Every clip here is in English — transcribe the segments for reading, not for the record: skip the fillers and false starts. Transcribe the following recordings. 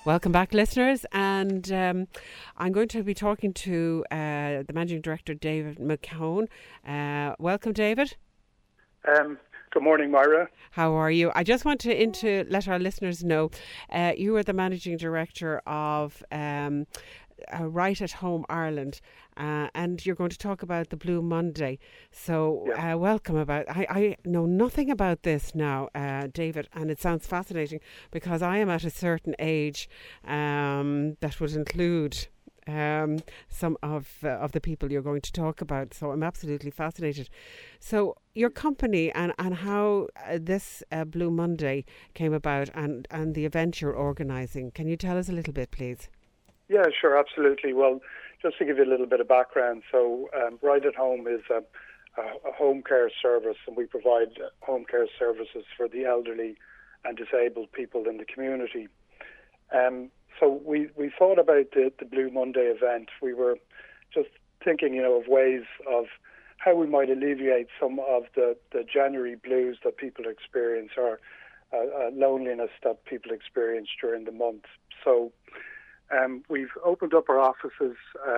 Welcome back, listeners. And I'm going to be talking to the Managing Director, David McCone. Welcome, David. Good morning, Myra. How are you? I just want to let our listeners know you are the Managing Director of Right at Home Ireland, and you're going to talk about the Blue Monday. So welcome. I know nothing about this now, David, and it sounds fascinating because I am at a certain age that would include some of the people you're going to talk about. So I'm absolutely fascinated. So your company and how this Blue Monday came about and the event you're organising. Can you tell us a little bit, please? Yeah, sure, absolutely. Well, just to give you a little bit of background, so Right at Home is a home care service, and we provide home care services for the elderly and disabled people in the community. So we thought about the Blue Monday event. We were just thinking, of ways of how we might alleviate some of the January blues that people experience, or loneliness that people experience during the month. So we've opened up our offices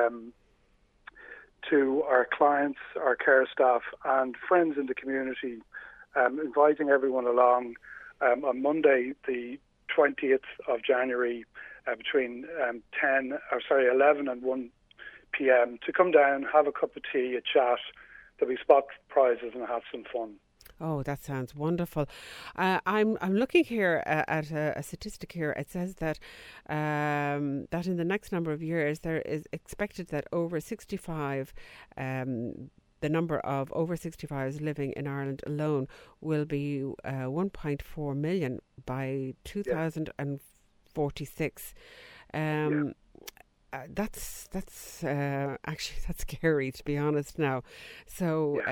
to our clients, our care staff and friends in the community, inviting everyone along on Monday, the 20th of January, between 11 and 1 p.m. to come down, have a cup of tea, a chat. There'll be spot prizes and have some fun. Oh, that sounds wonderful. I'm looking here at a statistic here. It says that that in the next number of years there is expected that over 65, the number of over 65s living in Ireland alone will be 1.4 million by 2046. That's actually that's scary, to be honest now. So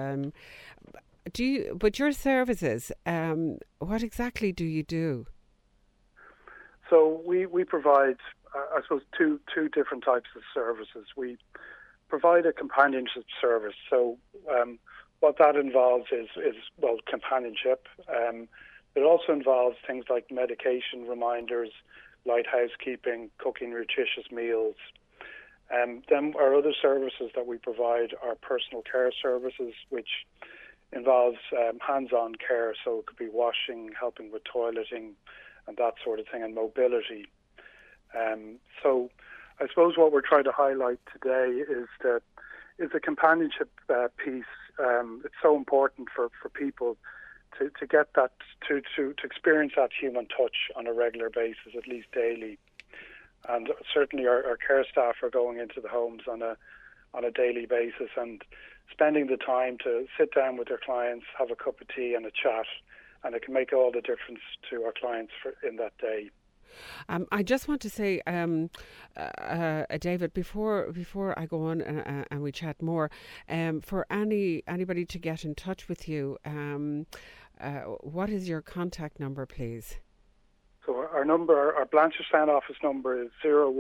but your services, what exactly do you do? So we provide, I suppose, two different types of services. We provide a companionship service. So what that involves is companionship. It also involves things like medication reminders, light housekeeping, cooking nutritious meals. Then our other services that we provide are personal care services, which involves hands-on care. So it could be washing, helping with toileting, and that sort of thing, and mobility. So I suppose what we're trying to highlight today is the companionship piece. It's so important for people to get that, to experience that human touch on a regular basis, at least daily. And certainly our care staff are going into the homes on a daily basis and spending the time to sit down with their clients, have a cup of tea and a chat, and it can make all the difference to our clients in that day. I just want to say, David, before I go on and we chat more, for anybody to get in touch with you, what is your contact number, please? So our Blanchardstown office number is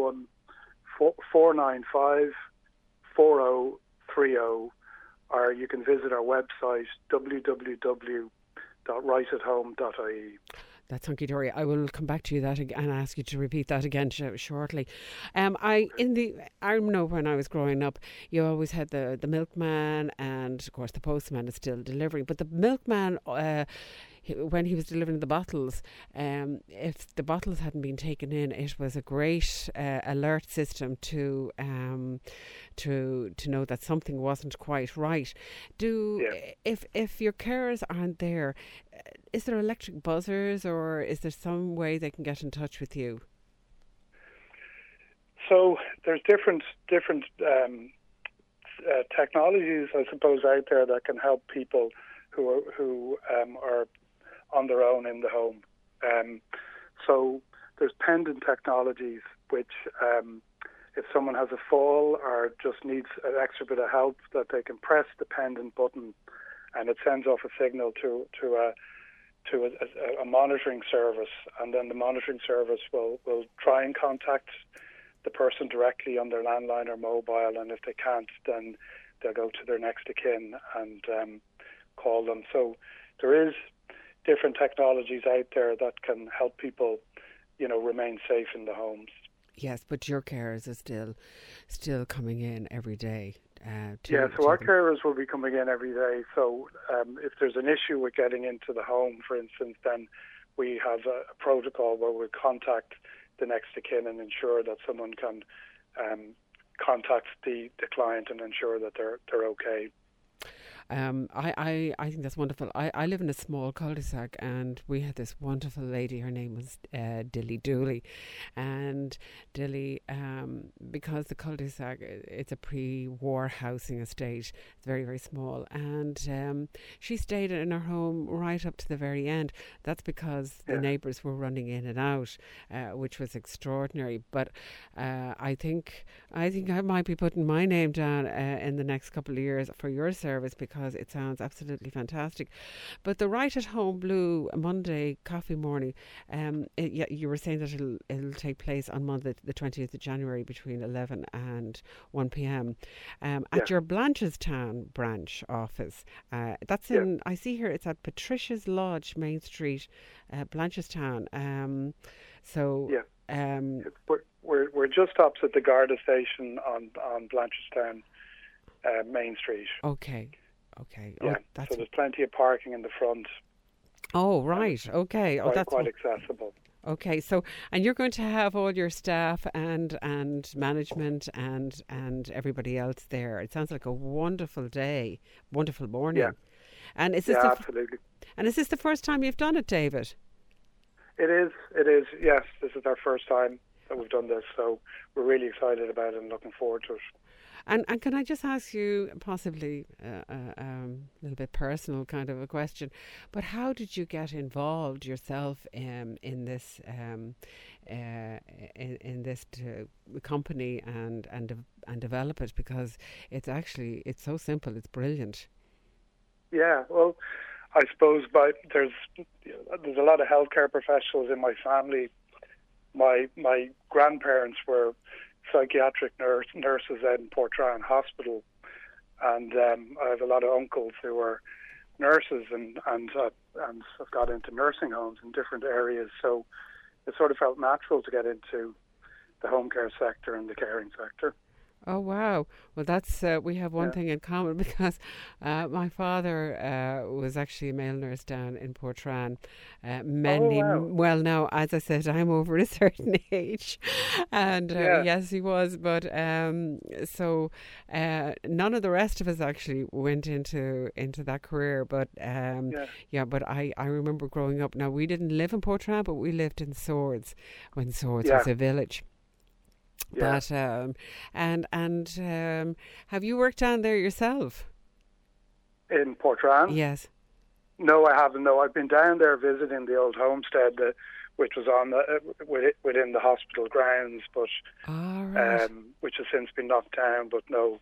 01495 4030, or you can visit our website www.rightathome.ie. That's hunky-dory. I will come back to you and ask you to repeat that again shortly. I know when I was growing up, you always had the milkman, and of course the postman is still delivering. But the milkman, when he was delivering the bottles, if the bottles hadn't been taken in, it was a great alert system to know that something wasn't quite right. If your carers aren't there, is there electric buzzers, or is there some way they can get in touch with you? So there's different technologies, I suppose, out there that can help people who are on their own in the home. So there's pendant technologies, which if someone has a fall or just needs an extra bit of help, that they can press the pendant button and it sends off a signal to a monitoring service, and then the monitoring service will try and contact the person directly on their landline or mobile, and if they can't, then they'll go to their next of kin and call them. So there is different technologies out there that can help people remain safe in the homes. Yes, but your carers are still coming in every day. So our carers will be coming in every day. So if there's an issue with getting into the home, for instance, then we have a protocol where we contact the next of kin and ensure that someone can contact the client and ensure that they're okay. I think that's wonderful. I live in a small cul-de-sac, and we had this wonderful lady. Her name was Dilly Dooley, and Dilly, because the cul-de-sac, it's a pre-war housing estate. It's very, very small, and she stayed in her home right up to the very end. That's because the neighbours were running in and out, which was extraordinary. But I think I might be putting my name down in the next couple of years for your service, because it sounds absolutely fantastic. But the Right at Home Blue Monday coffee morning, you were saying that it'll take place on Monday the 20th of January between 11 and 1 p.m. At your Blanchardstown branch office. That's in, I see here, it's at Patricia's Lodge, Main Street, Blanchardstown. We're just opposite the Garda station on Blanchardstown Main Street. Okay. Yeah, so there's plenty of parking in the front. Oh, right. Okay. That's quite accessible. Okay, so, and you're going to have all your staff and management and everybody else there. It sounds like a wonderful day, wonderful morning. Yeah. And is this absolutely. And is this the first time you've done it, David? It is. Yes, this is our first time that we've done this, so we're really excited about it and looking forward to it. And can I just ask you possibly a little bit personal kind of a question, but how did you get involved yourself in this company and develop it? Because it's so simple, it's brilliant. Yeah, well, I suppose there's a lot of healthcare professionals in my family. My grandparents were psychiatric nurses out in Portrane Hospital, and I have a lot of uncles who are nurses and have got into nursing homes in different areas. So it sort of felt natural to get into the home care sector and the caring sector. Oh, wow. Well, that's we have one thing in common, because my father was actually a male nurse down in Portrane. Well, now, as I said, I'm over a certain age. And yes, he was. But so none of the rest of us actually went into that career. But but I remember growing up. Now, we didn't live in Portrane, but we lived in Swords when Swords was a village. Yeah. But have you worked down there yourself? In Portrane? Yes. No, I haven't. No, I've been down there visiting the old homestead, which was on within the hospital grounds, but which has since been knocked down. But no.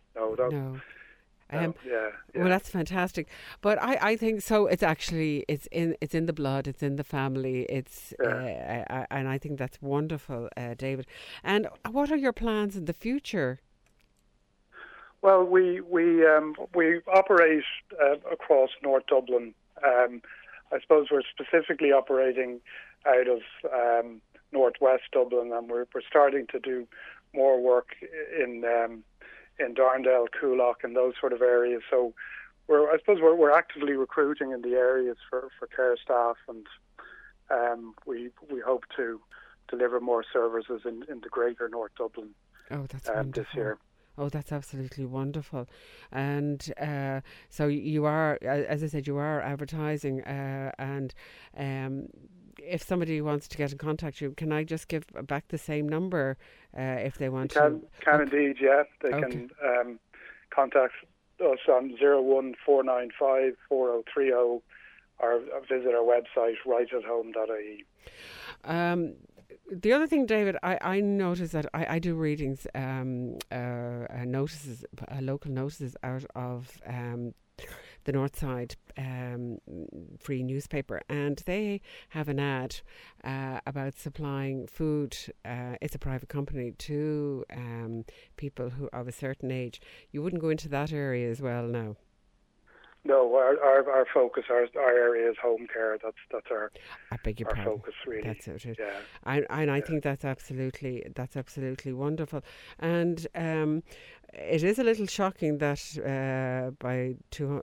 Well, that's fantastic. But I think so. It's actually it's in the blood. It's in the family. And I think that's wonderful, David. And what are your plans in the future? Well, we operate across North Dublin. I suppose we're specifically operating out of northwest Dublin, and we're starting to do more work in Darndale, Coolock, and those sort of areas. So we're actively recruiting in the areas for care staff, and we hope to deliver more services in the greater North Dublin this year. Oh, that's absolutely wonderful. And so you are, as I said, you are advertising, and if somebody wants to get in contact with you, can I just give back the same number if they want to? Can indeed, yeah. They can contact us on 01495 4030 or visit our website, rightathome.ie. The other thing, David, I notice that I do readings, notices, local notices out of the Northside Free newspaper, and they have an ad about supplying food. It's a private company to people who of a certain age. You wouldn't go into that area as well now? No, our focus, our area is home care. That's our I beg your our pardon. focus really. That's it. Yeah. I think that's absolutely wonderful. And it is a little shocking that by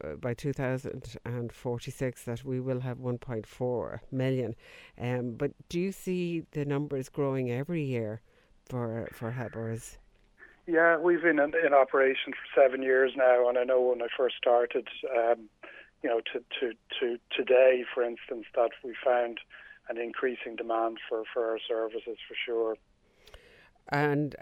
2046 that we will have 1.4 million. But do you see the numbers growing every year for helpers? Yeah, we've been in operation for 7 years now, and I know when I first started, to today, for instance, that we found an increasing demand for our services for sure. And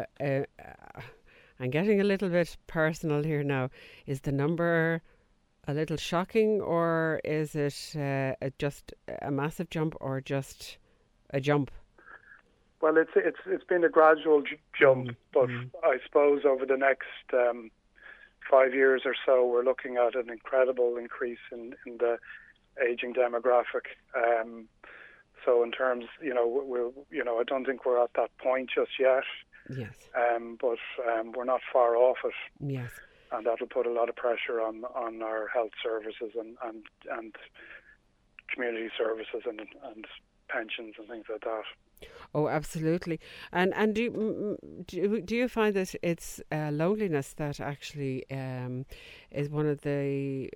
I'm getting a little bit personal here now. Is the number a little shocking, or is it just a massive jump, or just a jump? Well, it's been a gradual jump, but I suppose over the next 5 years or so, we're looking at an incredible increase in the aging demographic. So in terms, I don't think we're at that point just yet. Yes. But we're not far off it. Yes. And that'll put a lot of pressure on our health services and community services and pensions and things like that. Oh, absolutely. And do you find that it's loneliness that actually is one of the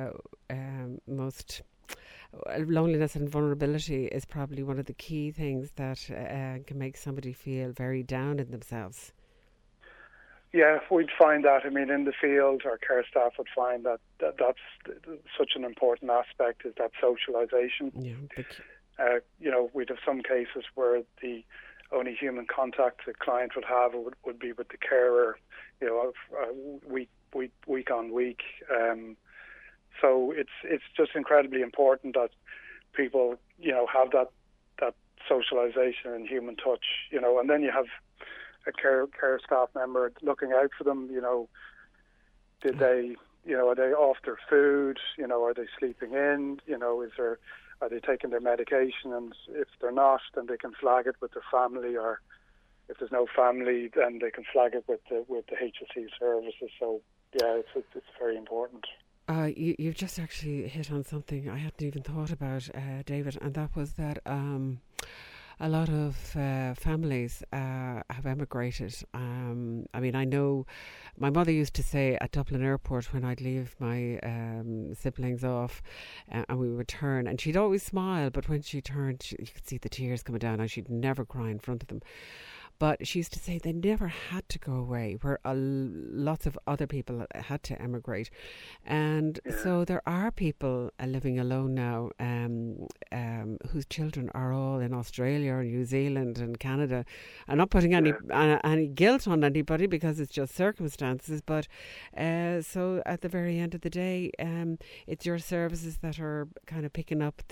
most loneliness and vulnerability is probably one of the key things that can make somebody feel very down in themselves? Yeah, we'd find that. I mean, in the field, our care staff would find that's such an important aspect, is that socialisation. Yeah. We'd have some cases where the only human contact the client would have would be with the carer, week on week. So it's just incredibly important that people, have that socialisation and human touch, and then you have a care staff member looking out for them. Did they, are they off their food? Are they sleeping in? Are they taking their medication? And if they're not, then they can flag it with their family, or if there's no family, then they can flag it with the HSE services. So yeah, it's very important. You've just actually hit on something I hadn't even thought about, David, and that was that a lot of families have emigrated. I mean, I know my mother used to say at Dublin Airport when I'd leave my siblings off and we would return, and she'd always smile, but when she turned, you could see the tears coming down, and she'd never cry in front of them. But she used to say they never had to go away, where lots of other people had to emigrate. And so there are people living alone now whose children are all in Australia or New Zealand and Canada. I'm not putting any guilt on anybody, because it's just circumstances. But so at the very end of the day, it's your services that are kind of picking up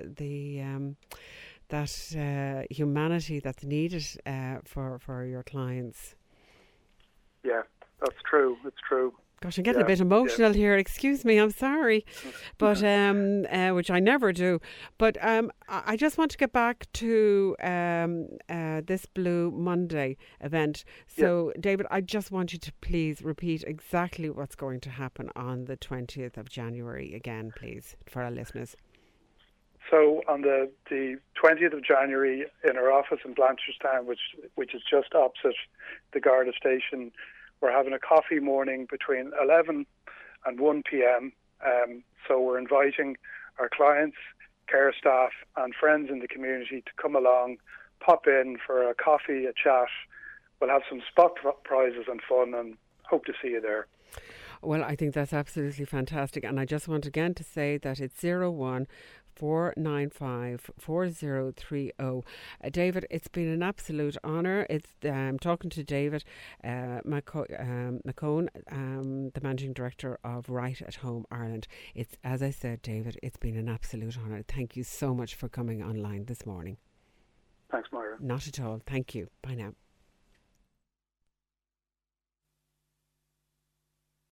that humanity that's needed for your clients. Yeah, that's true. It's true. Gosh, I'm getting a bit emotional here. Excuse me, I'm sorry, but which I never do. But I just want to get back to this Blue Monday event. So, David, I just want you to please repeat exactly what's going to happen on the 20th of January again, please, for our listeners. So on the 20th of January, in our office in Blanchardstown, which is just opposite the Garda station, we're having a coffee morning between 11 and 1 p.m. So we're inviting our clients, care staff and friends in the community to come along, pop in for a coffee, a chat. We'll have some spot prizes and fun, and hope to see you there. Well, I think that's absolutely fantastic. And I just want again to say that it's 014954030. David, it's been an absolute honour. I'm talking to David McCone, the Managing Director of Right at Home Ireland. It's, as I said, David, it's been an absolute honour. Thank you so much for coming online this morning. Thanks, Myra. Not at all. Thank you. Bye now.